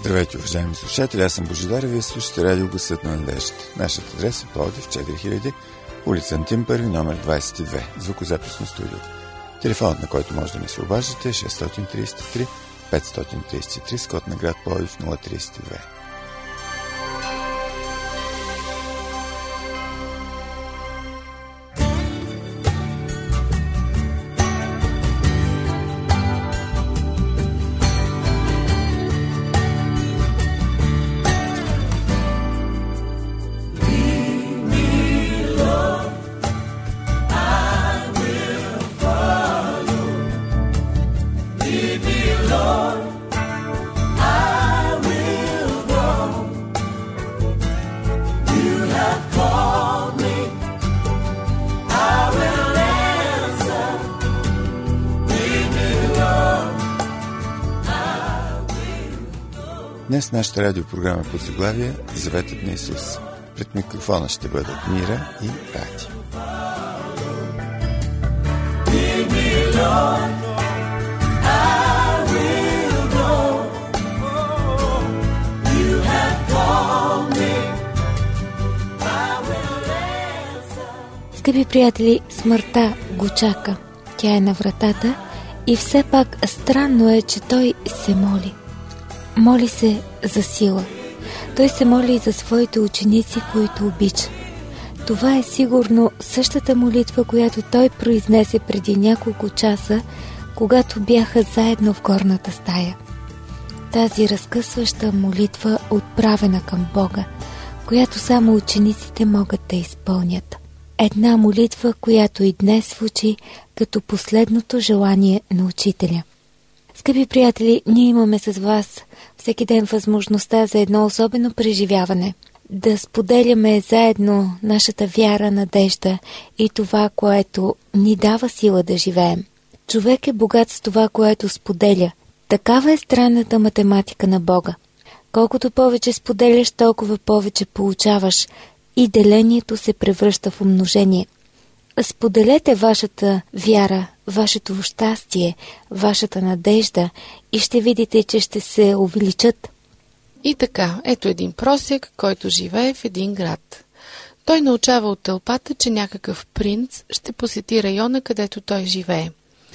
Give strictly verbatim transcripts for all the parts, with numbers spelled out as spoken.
Здравейте, уважаеми слушатели, аз съм Божидар и вие слушате радио Гласът на надеждата. Нашият адрес е Пловдив, четири хиляди, улица Антим първи, номер двадесет и две, звукозаписно студио. Телефонът, на който може да ни се обаждате, е шест три три пет три три, с код на град Пловдив нула три две. Днес нашата радиопрограма под заглавие Заветът на Исус. Пред микрофона ще бъдат Мира и Ради. Скъпи приятели, смъртта го чака. Тя е на вратата и все пак странно е, че той се моли. Моли се за сила. Той се моли и за своите ученици, които обича. Това е сигурно същата молитва, която той произнесе преди няколко часа, когато бяха заедно в горната стая. Тази разкъсваща молитва, отправена към Бога, която само учениците могат да изпълнят. Една молитва, която и днес звучи като последното желание на учителя. Скъпи приятели, ние имаме с вас всеки ден възможността за едно особено преживяване. Да споделяме заедно нашата вяра, надежда и това, което ни дава сила да живеем. Човек е богат с това, което споделя. Такава е странната математика на Бога. Колкото повече споделяш, толкова повече получаваш и делението се превръща в умножение. Споделете вашата вяра, вашето щастие, вашата надежда и ще видите, че ще се увеличат. И така, ето един просяк, който живее в един град. Той научава от тълпата, че някакъв принц ще посети района, където той живее.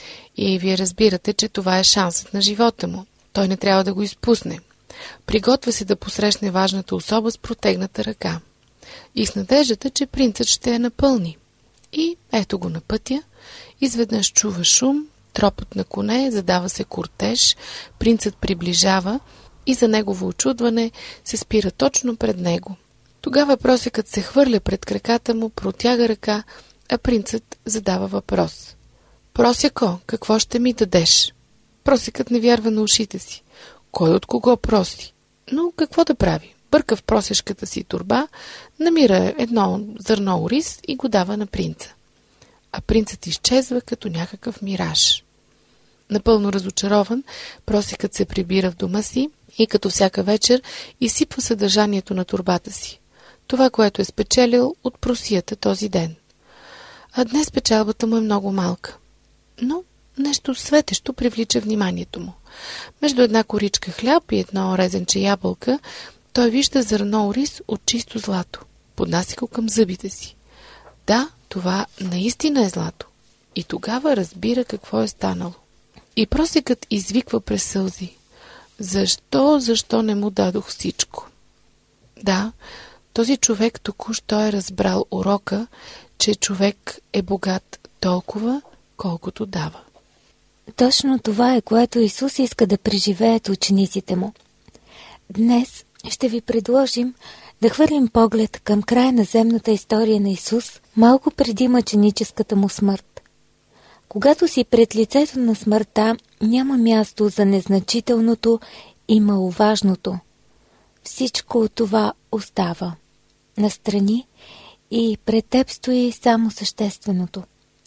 И вие разбирате, че това е шансът на живота му. Той не трябва да го изпусне. Приготвя се да посрещне важната особа с протегната ръка. И с надеждата, че принцът ще я напълни. И ето го на пътя, изведнъж чува шум, тропот на коне, задава се кортеж, принцът приближава и за негово очудване се спира точно пред него. Тогава просекът се хвърля пред краката му, протяга ръка, а принцът задава въпрос. Просяко, какво ще ми дадеш? Просекът не вярва на ушите си. Кой от кого проси? Но какво да прави? Бърка в просешката си торба, намира едно зърно ориз и го дава на принца. А принцът изчезва като някакъв мираж. Напълно разочарован, просекът се прибира в дома си и като всяка вечер изсипва съдържанието на торбата си. Това, което е спечелил от просията този ден. А днес печалбата му е много малка. Но нещо светещо привлича вниманието му. Между една коричка хляб и едно резенче ябълка той вижда зърно ориз от чисто злато. Поднася го към зъбите си. Да, това наистина е злато. И тогава разбира какво е станало. И просекът извиква през сълзи. Защо, защо не му дадох всичко? Да, този човек току-що е разбрал урока, че човек е богат толкова, колкото дава. Точно това е, което Исус иска да преживеят учениците му. Днес ще ви предложим да хвърлим поглед към края на земната история на Исус, малко преди мъченическата му смърт. Когато си пред лицето на смъртта, няма място за незначителното и маловажното. Всичко от това остава настрани и пред теб стои само същественото.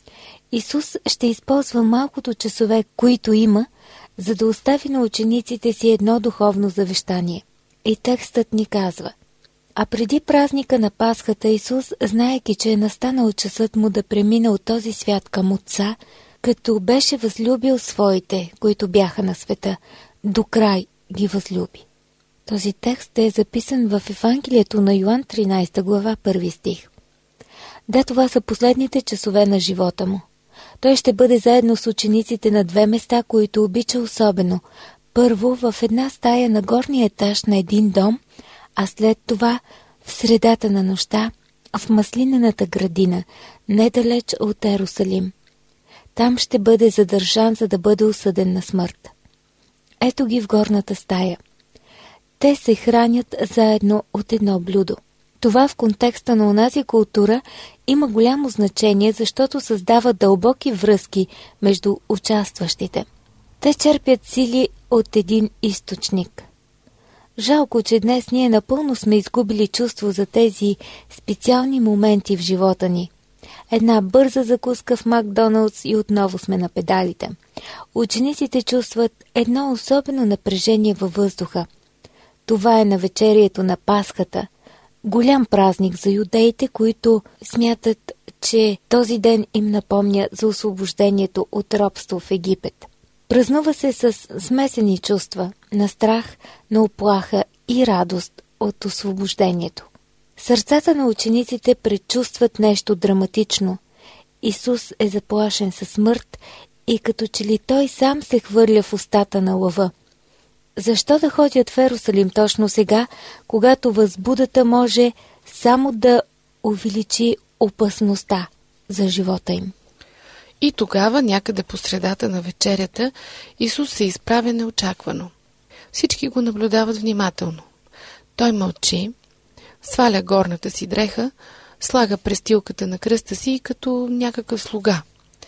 Исус ще използва малкото часове, които има, за да остави на учениците си едно духовно завещание. И текстът ни казва: а преди празника на Пасхата Исус, знаейки, че е настанал часът му да премине от този свят към Отца, като беше възлюбил своите, които бяха на света, до край ги възлюби. Този текст е записан в Евангелието на Йоан, тринадесета глава, първи стих. Да, това са последните часове на живота му. Той ще бъде заедно с учениците на две места, които обича особено. Първо в една стая на горния етаж на един дом, а след това в средата на нощта в маслинената градина, недалеч от Ерусалим. Там ще бъде задържан, за да бъде осъден на смърт. Ето ги в горната стая. Те се хранят заедно от едно блюдо. Това в контекста на онази култура има голямо значение, защото създава дълбоки връзки между участващите. Те черпят сили от един източник. Жалко, че днес ние напълно сме изгубили чувство за тези специални моменти в живота ни. Една бърза закуска в Макдоналдс и отново сме на педалите. Учениците чувстват едно особено напрежение във въздуха. Това е навечерието на Пасхата, голям празник за юдеите, които смятат, че този ден им напомня за освобождението от робство в Египет. Празнува се с смесени чувства на страх, на уплаха и радост от освобождението. Сърцата на учениците предчувстват нещо драматично. Исус е заплашен със смърт и като че ли той сам се хвърля в устата на лъва. Защо да ходят в Ерусалим точно сега, когато възбудата може само да увеличи опасността за живота им? И тогава, някъде по средата на вечерята, Исус се изправя неочаквано. Всички го наблюдават внимателно. Той мълчи, сваля горната си дреха, слага престилката на кръста си като някакъв слуга.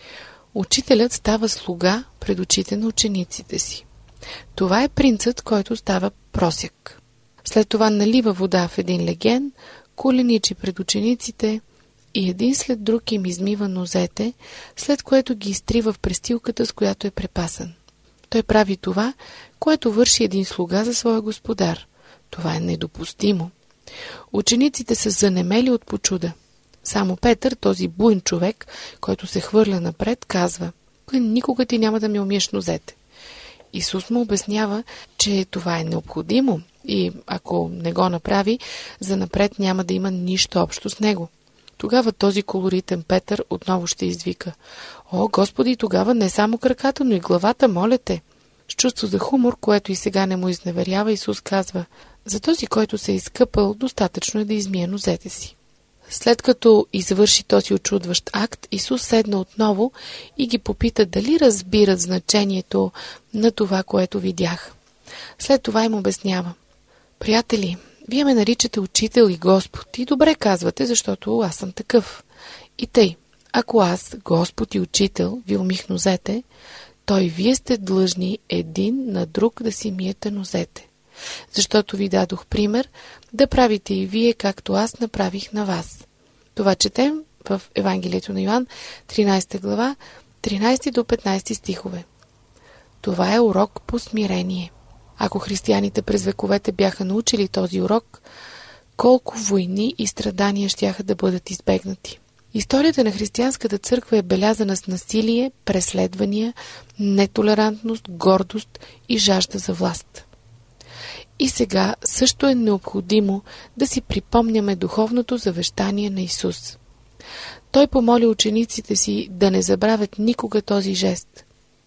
Учителят става слуга пред очите на учениците си. Това е принцът, който става просяк. След това налива вода в един леген, коленичи пред учениците и един след друг им измива нозете, след което ги изтрива в престилката, с която е препасан. Той прави това, което върши един слуга за своя господар. Това е недопустимо. Учениците са занемели от почуда. Само Петър, този буйн човек, който се хвърля напред, казва: никога ти няма да ми умиеш нозете. Исус му обяснява, че това е необходимо и ако не го направи, занапред няма да има нищо общо с него. Тогава този колоритен Петър отново ще извика: О, Господи, тогава не само краката, но и главата, моля те. С чувство за хумор, което и сега не му изневерява, Исус казва: за този, който се е изкъпал, достатъчно е да измие нозете си. След като извърши този очудващ акт, Исус седна отново и ги попита дали разбират значението на това, което видях. След това им обяснява: приятели, вие ме наричате учител и Господ, и добре казвате, защото аз съм такъв. И тъй, ако аз, Господ и учител, ви умих нозете, то и вие сте длъжни един на друг да си миете нозете. Защото ви дадох пример да правите и вие, както аз направих на вас. Това четем в Евангелието на Йоан, тринадесета глава, тринадесети до петнадесети стихове. Това е урок по смирение. Ако християните през вековете бяха научили този урок, колко войни и страдания щяха да бъдат избегнати. Историята на християнската църква е белязана с насилие, преследвания, нетолерантност, гордост и жажда за власт. И сега също е необходимо да си припомняме духовното завещание на Исус. Той помоли учениците си да не забравят никога този жест.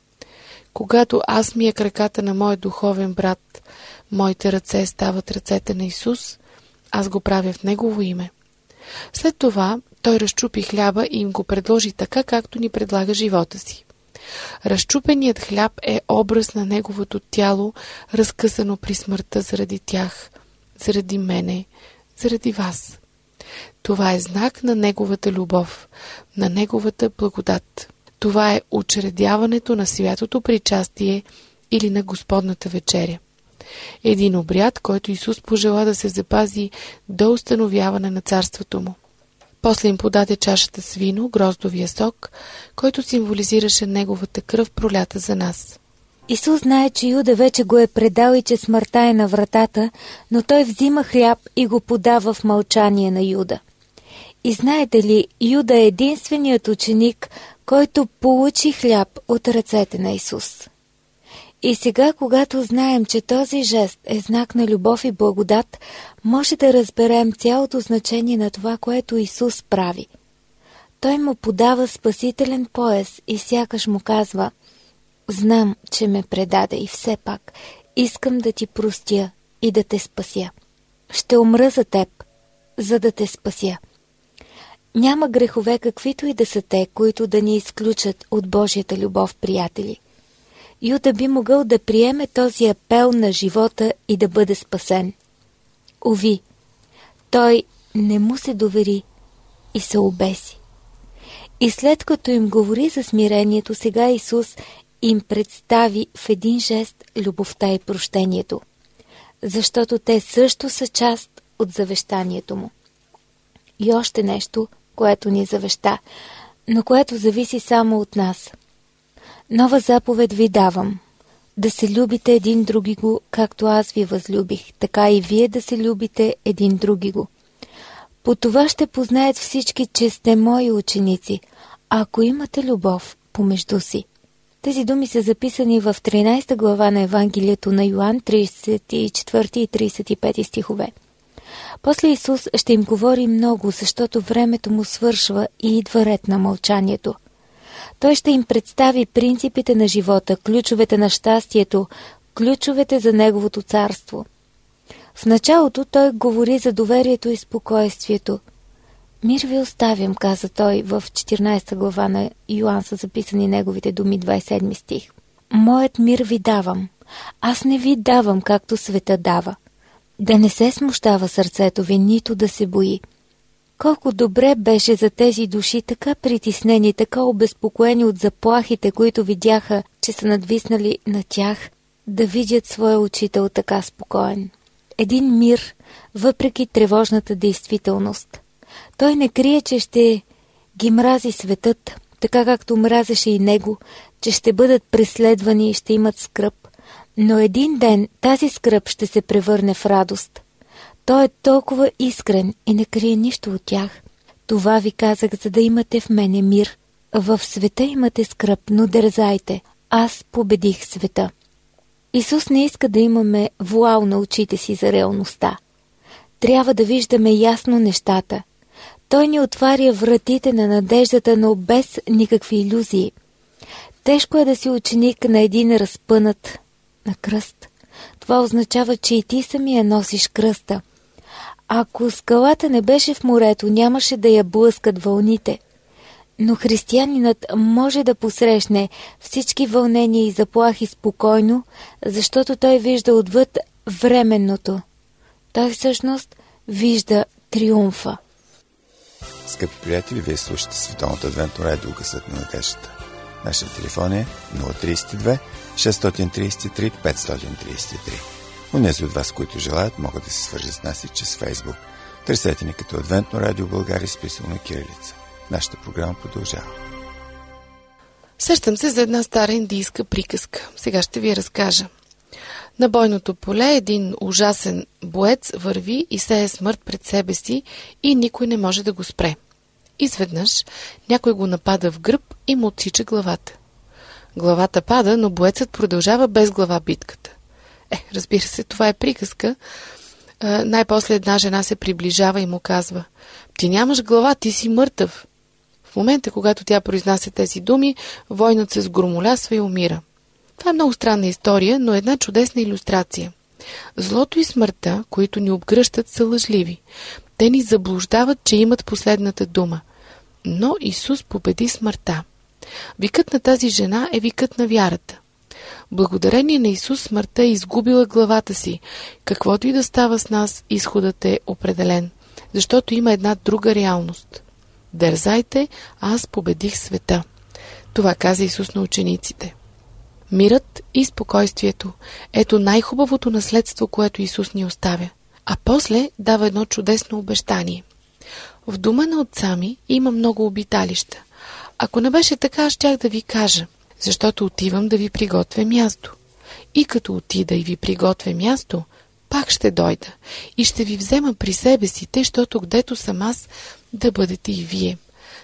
Когато аз мия краката на моя духовен брат, моите ръце стават ръцете на Исус, аз го правя в Негово име. След това той разчупи хляба и им го предложи така, както ни предлага живота си. Разчупеният хляб е образ на Неговото тяло, разкъсано при смъртта заради тях, заради мене, заради вас. Това е знак на Неговата любов, на Неговата благодат. Това е учредяването на святото причастие или на Господната вечеря. Един обряд, който Исус пожела да се запази до установяване на царството му. После им подаде чашата с вино, гроздовия сок, който символизираше Неговата кръв, пролята за нас. Исус знае, че Юда вече го е предал и че смъртта е на вратата, но той взима хляб и го подава в мълчание на Юда. И знаете ли, Юда е единственият ученик, който получи хляб от ръцете на Исус. И сега, когато знаем, че този жест е знак на любов и благодат, може да разберем цялото значение на това, което Исус прави. Той му подава спасителен пояс и сякаш му казва: знам, че ме предаде и все пак искам да ти простя и да те спася. Ще умра за теб, за да те спася. Няма грехове, каквито и да са те, които да ни изключат от Божията любов, приятели. Юда би могъл да приеме този апел на живота и да бъде спасен. Уви, той не му се довери и се обеси. И след като им говори за смирението, сега Исус им представи в един жест любовта и прощението, защото те също са част от завещанието му. И още нещо, което ни завеща, но което зависи само от нас. Нова заповед ви давам: да се любите един другиго, както аз ви възлюбих, така и вие да се любите един другиго. По това ще познаят всички, че сте мои ученици, ако имате любов помежду си. Тези думи са записани в тринадесета глава на Евангелието на Йоан, тридесет и четвърти и тридесет и пети стихове. После Исус ще им говори много, защото времето му свършва и идва ред на мълчанието. Той ще им представи принципите на живота, ключовете на щастието, ключовете за Неговото царство. В началото той говори за доверието и спокойствието. Мир ви оставям, каза той в четиринадесета глава на Йоан, са записани неговите думи, двадесет и седми стих. Моят мир ви давам, аз не ви давам, както света дава. Да не се смущава сърцето ви, нито да се бои. Колко добре беше за тези души, така притеснени, така обезпокоени от заплахите, които видяха, че са надвиснали на тях, да видят своя учител така спокоен. Един мир, въпреки тревожната действителност. Той не крие, че ще ги мрази светът, така както мразеше и него, че ще бъдат преследвани и ще имат скръб. Но един ден тази скръб ще се превърне в радост. Той е толкова искрен и не крие нищо от тях. Това ви казах, за да имате в мене мир. В света имате скръб, но дързайте. Аз победих света. Исус не иска да имаме вуал на очите си за реалността. Трябва да виждаме ясно нещата. Той ни отваря вратите на надеждата, но без никакви илюзии. Тежко е да си ученик на един разпънат на кръст. Това означава, че и ти самия носиш кръста. Ако скалата не беше в морето, нямаше да я блъскат вълните. Но християнинът може да посрещне всички вълнения и заплахи спокойно, защото той вижда отвъд временното. Той всъщност вижда триумфа. Скъпи приятели, вие слушате Световното адвентно радио Гласът на надеждата. Нашия телефон е нула три две шестстотин тридесет и три петстотин тридесет и три. Унези от вас, които желаят, могат да се свържат с нас и чрез Фейсбук. Търсете ни като Адвентно радио България, изписано на кирилица. Нашата програма продължава. Сещам се за една стара индийска приказка. Сега ще ви я разкажа. На бойното поле един ужасен боец върви и сее смърт пред себе си и никой не може да го спре. Изведнъж някой го напада в гръб и му отсича главата. Главата пада, но боецът продължава без глава битката. Е, разбира се, това е приказка. А, най-после една жена се приближава и му казва: ти нямаш глава, ти си мъртъв. В момента, когато тя произнася тези думи, войнат се сгромолясва и умира. Това е много странна история, но една чудесна илюстрация. Злото и смъртта, които ни обгръщат, са лъжливи. Те ни заблуждават, че имат последната дума. Но Исус победи смъртта. Викът на тази жена е викът на вярата. Благодарение на Исус смъртта е изгубила главата си. Каквото и да става с нас, изходът е определен, защото има една друга реалност. Дързайте, аз победих света. Това каза Исус на учениците. Мирът и спокойствието – ето най-хубавото наследство, което Исус ни оставя. А после дава едно чудесно обещание. В дома на отца ми има много обиталища. Ако не беше така, щях да ви кажа, защото отивам да ви приготвя място. И като отида и ви приготвя място, пак ще дойда и ще ви взема при себе си, тъй, щото гдето съм аз, да бъдете и вие.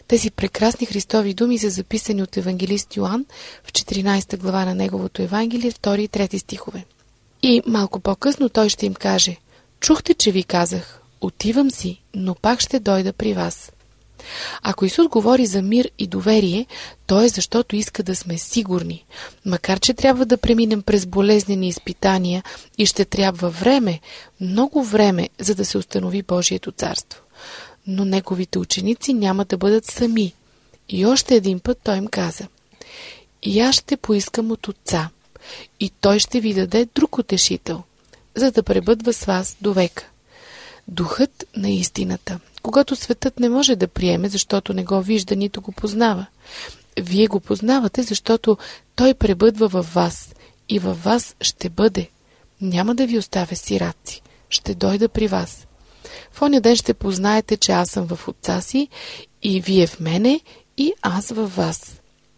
Тези прекрасни Христови думи са записани от евангелист Йоан в четиринадесета глава на неговото Евангелие, втори и трети стихове. И малко по-късно той ще им каже: чухте, че ви казах, отивам си, но пак ще дойда при вас. Ако Исус говори за мир и доверие, то е защото иска да сме сигурни, макар че трябва да преминем през болезнени изпитания и ще трябва време, много време, за да се установи Божието царство. Но неговите ученици няма да бъдат сами. И още един път той им каза: и аз ще поискам от Отца, и той ще ви даде друг утешител, за да пребъдва с вас до века. Духът на истината, когато светът не може да приеме, защото не го вижда, нито го познава. Вие го познавате, защото той пребъдва във вас и във вас ще бъде. Няма да ви оставя сираци, ще дойда при вас. В оня ден ще познаете, че аз съм в Отца си и вие в мене и аз във вас.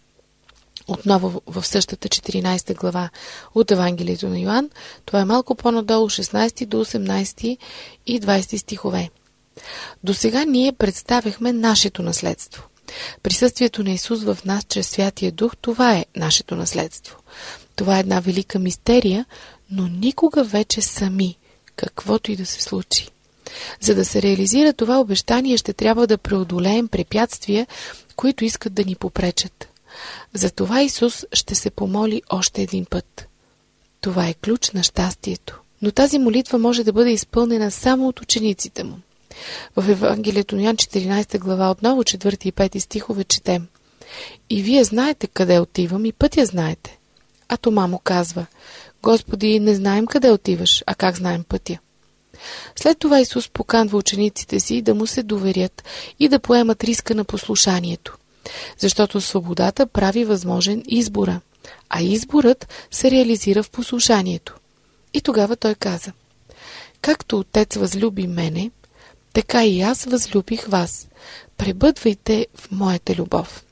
Отново в същата четиринадесета глава от Евангелието на Йоан, това е малко по-надолу, шестнадесети до осемнадесети и двадесети стихове. До сега ние представяхме нашето наследство. Присъствието на Исус в нас чрез Святия Дух, това е нашето наследство. Това е една велика мистерия, но никога вече сами, каквото и да се случи. За да се реализира това обещание, ще трябва да преодолеем препятствия, които искат да ни попречат. Затова Исус ще се помоли още един път. Това е ключ на щастието. Но тази молитва може да бъде изпълнена само от учениците му. В Евангелието на Йоан четиринадесета глава, отново четвърти и пети стихове четем: и вие знаете къде отивам и пътя знаете. А Тома му казва: Господи, не знаем къде отиваш, а как знаем пътя? След това Исус поканва учениците си да му се доверят и да поемат риска на послушанието. Защото свободата прави възможен избора, а изборът се реализира в послушанието. И тогава той каза: както Отец възлюби мене, така и аз възлюбих вас. Пребъдвайте в моята любов.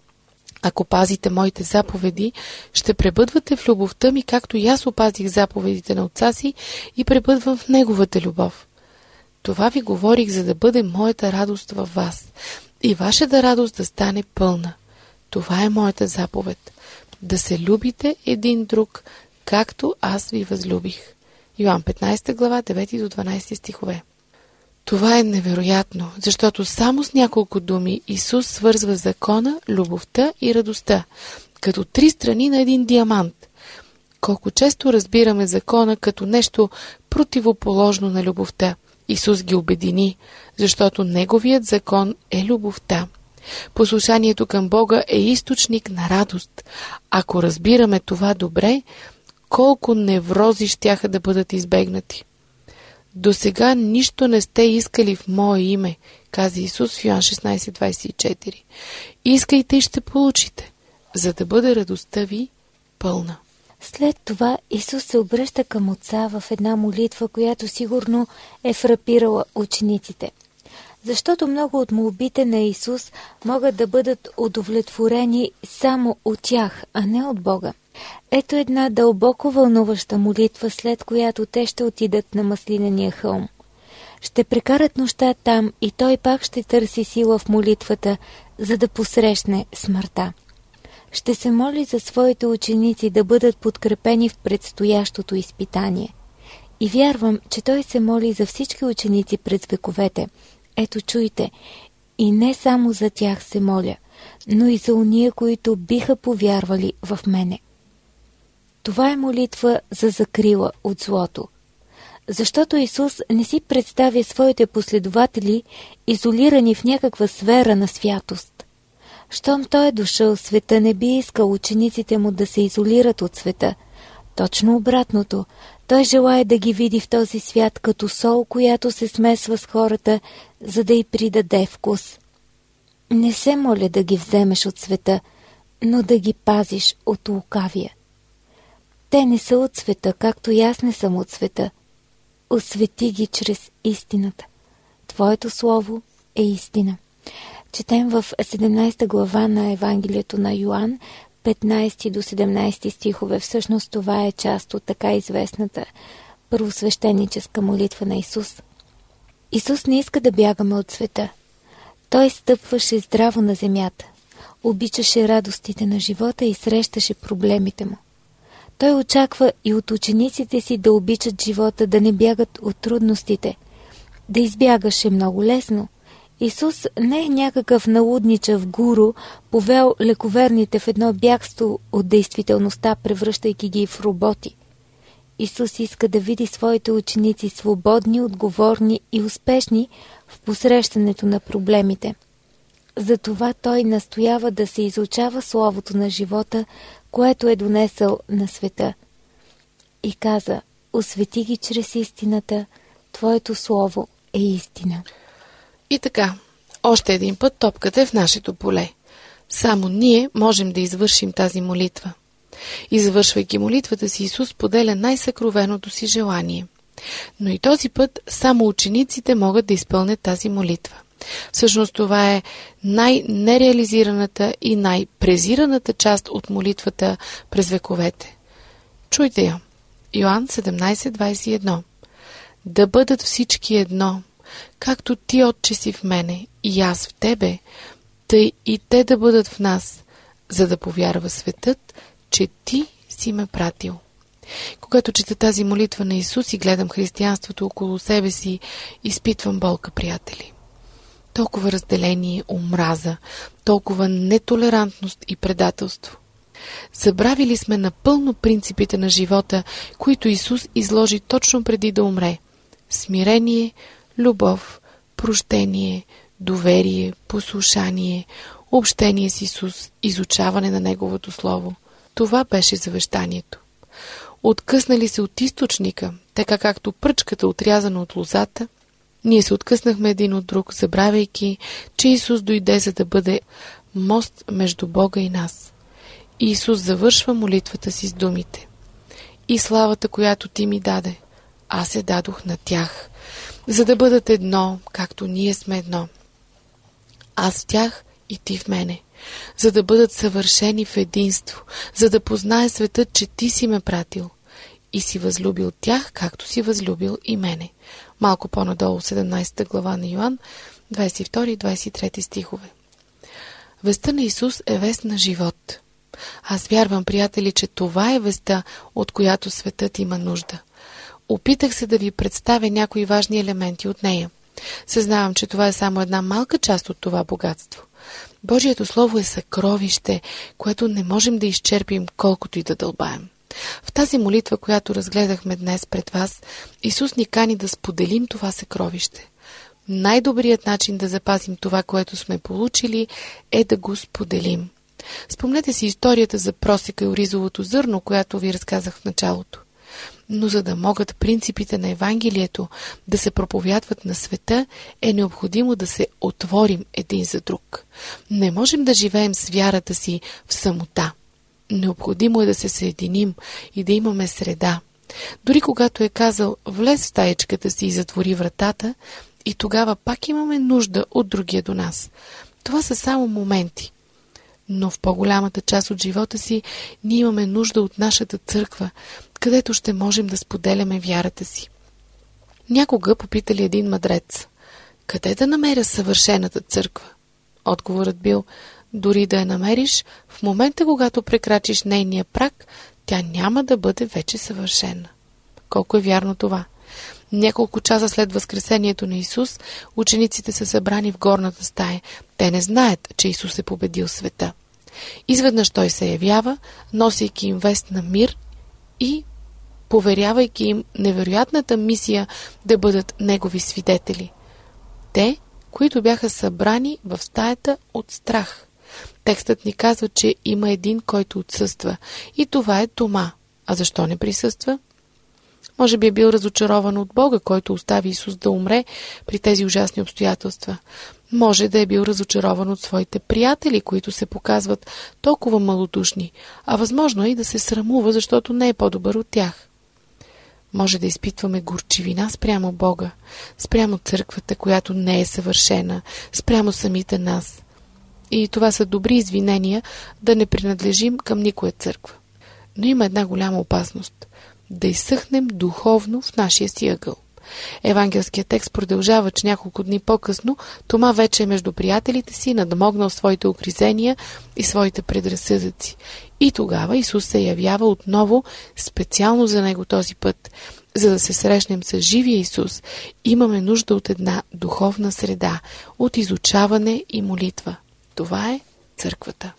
Ако пазите моите заповеди, ще пребъдвате в любовта ми, както и аз опазих заповедите на Отца си и пребъдвам в неговата любов. Това ви говорих, за да бъде моята радост във вас и вашата радост да стане пълна. Това е моята заповед. Да се любите един друг, както аз ви възлюбих. Йоан петнадесета глава, девети до дванадесети стихове. Това е невероятно, защото само с няколко думи Исус свързва закона, любовта и радостта, като три страни на един диамант. Колко често разбираме закона като нещо противоположно на любовта. Исус ги обедини, защото неговият закон е любовта. Послушанието към Бога е източник на радост. Ако разбираме това добре, колко неврози щяха да бъдат избегнати. До сега нищо не сте искали в мое име, каза Исус в Йоан шестнадесет двадесет и четири. Искайте и ще получите, за да бъде радостта ви пълна. След това Исус се обръща към Отца в една молитва, която сигурно е фрапирала учениците. Защото много от молбите на Исус могат да бъдат удовлетворени само от тях, а не от Бога. Ето една дълбоко вълнуваща молитва, след която те ще отидат на Маслинения хълм. Ще прекарат нощта там и той пак ще търси сила в молитвата, за да посрещне смъртта. Ще се моли за своите ученици да бъдат подкрепени в предстоящото изпитание. И вярвам, че той се моли за всички ученици през вековете. Ето чуйте, и не само за тях се моля, но и за уния, които биха повярвали в мене. Това е молитва за закрила от злото. Защото Исус не си представя своите последователи изолирани в някаква сфера на святост. Щом той е дошъл, света не би искал учениците му да се изолират от света. Точно обратното, той желае да ги види в този свят като сол, която се смесва с хората, за да й придаде вкус. Не се моля да ги вземеш от света, но да ги пазиш от лукавия. Те не са от света, както и аз не съм от света. Освети ги чрез истината. Твоето слово е истина. Четем в седемнадесета глава на Евангелието на Йоан, петнадесети до седемнадесети стихове. Всъщност това е част от така известната първосвещеническа молитва на Исус. Исус не иска да бягаме от света. Той стъпваше здраво на земята, обичаше радостите на живота и срещаше проблемите му. Той очаква и от учениците си да обичат живота, да не бягат от трудностите. Да избягаше много лесно. Исус не е някакъв налудничав гуру, повел лековерните в едно бягство от действителността, превръщайки ги в роботи. Исус иска да види своите ученици свободни, отговорни и успешни в посрещането на проблемите. Затова Той настоява да се изучава Словото на живота, което е донесъл на света. И каза: освети ги чрез истината, Твоето Слово е истина. И така, още един път топката е в нашето поле. Само ние можем да извършим тази молитва. И завършвайки молитвата си, Исус поделя най-съкровеното си желание. Но и този път само учениците могат да изпълнят тази молитва. Всъщност това е най-нереализираната и най-презираната част от молитвата през вековете. Чуйте я. Йоан седемнайсет двайсет и едно. Да бъдат всички едно, както Ти, Отче, си в мене и аз в Тебе, тъй и те да бъдат в нас, за да повярва светът, че Ти си ме пратил. Когато чета тази молитва на Исус и гледам християнството около себе си, изпитвам болка, приятели. Толкова разделение, омраза, толкова нетолерантност и предателство. Забравили сме напълно принципите на живота, които Исус изложи точно преди да умре. Смирение, любов, прощение, доверие, послушание, общение с Исус, изучаване на Неговото Слово. Това беше завещанието. Откъснали се от източника, така както пръчката отрязана от лозата, ние се откъснахме един от друг, забравяйки, че Исус дойде, за да бъде мост между Бога и нас. И Исус завършва молитвата си с думите: и славата, която Ти ми даде, аз я дадох на тях, за да бъдат едно, както ние сме едно. Аз в тях и Ти в мене, за да бъдат съвършени в единство, за да познае светът, че Ти си ме пратил и си възлюбил тях, както си възлюбил и мене. Малко по-надолу, седемнайсета глава на Йоан, двайсет и втори и двайсет и трети стихове. Вестта на Исус е вест на живот. Аз вярвам, приятели, че това е вестта, от която светът има нужда. Опитах се да ви представя някои важни елементи от нея. Съзнавам, че това е само една малка част от това богатство. Божието Слово е съкровище, което не можем да изчерпим, колкото и да дълбаем. В тази молитва, която разгледахме днес пред вас, Исус ни кани да споделим това съкровище. Най-добрият начин да запазим това, което сме получили, е да го споделим. Спомнете си историята за просека и оризовото зърно, която ви разказах в началото. Но за да могат принципите на Евангелието да се проповядват на света, е необходимо да се отворим един за друг. Не можем да живеем с вярата си в самота. Необходимо е да се съединим и да имаме среда. Дори когато е казал: влез в стаечката си и затвори вратата, и тогава пак имаме нужда от другия до нас. Това са само моменти. Но в по-голямата част от живота си ние имаме нужда от нашата църква, където ще можем да споделяме вярата си. Някога попитали един мъдрец: къде да намеря съвършената църква? Отговорът бил: дори да я намериш, в момента, когато прекрачиш нейния праг, тя няма да бъде вече съвършена. Колко е вярно това? Няколко часа след възкресението на Исус, учениците са събрани в горната стая. Те не знаят, че Исус е победил света. Изведнъж Той се явява, носейки им вест на мир и поверявайки им невероятната мисия да бъдат Негови свидетели. Те, които бяха събрани в стаята от страх. Текстът ни казва, че има един, който отсъства, и това е Тома. А защо не присъства? Може би е бил разочарован от Бога, който остави Исус да умре при тези ужасни обстоятелства. Може да е бил разочарован от своите приятели, които се показват толкова малодушни, а възможно е и да се срамува, защото не е по-добър от тях. Може да изпитваме горчивина спрямо Бога, спрямо църквата, която не е съвършена, спрямо самите нас. И това са добри извинения да не принадлежим към никоя църква. Но има една голяма опасност – да изсъхнем духовно в нашия си ъгъл. Евангелският текст продължава, че няколко дни по-късно Тома вече е между приятелите си, надмогнал своите укризения и своите предразсъдъци. И тогава Исус се явява отново специално за него този път. За да се срещнем с живия Исус, имаме нужда от една духовна среда, от изучаване и молитва. Това е църквата.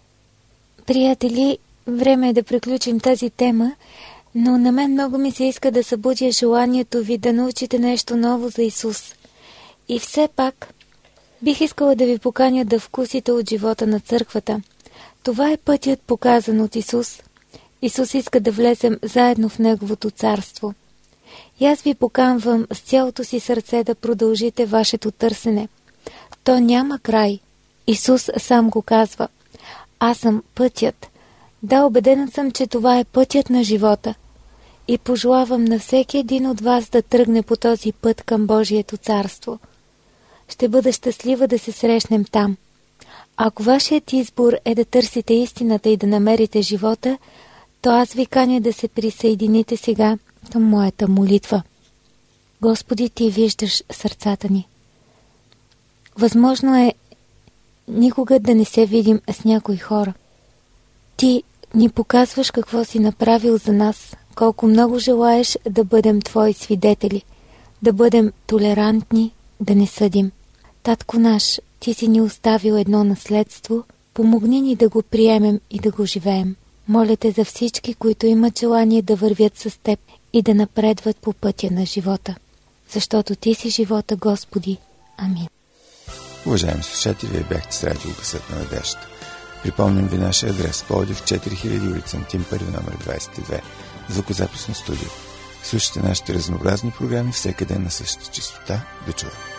Приятели, време е да приключим тази тема, но на мен много ми се иска да събудя желанието ви да научите нещо ново за Исус. И все пак, бих искала да ви поканя да вкусите от живота на църквата. Това е пътят, показан от Исус. Исус иска да влезем заедно в Неговото царство. И аз ви поканвам с цялото си сърце да продължите вашето търсене. То няма край. Исус сам го казва. Аз съм пътят. Да, убедена съм, че това е пътят на живота. И пожелавам на всеки един от вас да тръгне по този път към Божието царство. Ще бъда щастлива да се срещнем там. Ако вашият избор е да търсите истината и да намерите живота, то аз ви каня да се присъедините сега към моята молитва. Господи, Ти виждаш сърцата ни. Възможно е никога да не се видим с някои хора. Ти ни показваш какво си направил за нас, колко много желаеш да бъдем Твои свидетели, да бъдем толерантни, да не съдим. Татко наш, Ти си ни оставил едно наследство, помогни ни да го приемем и да го живеем. Моля Те за всички, които имат желание да вървят с Теб и да напредват по пътя на живота. Защото Ти си живота, Господи. Амин. Уважаеми слушатели, Вие бяхте с радио Късът на надеждата. Припомням ви нашия адрес: Пловдив, четири хиляди, улица Антим първи, номер двадесет и две. Звукозаписно студио. Слушайте нашите разнообразни програми всеки ден на същата честота. До чуване!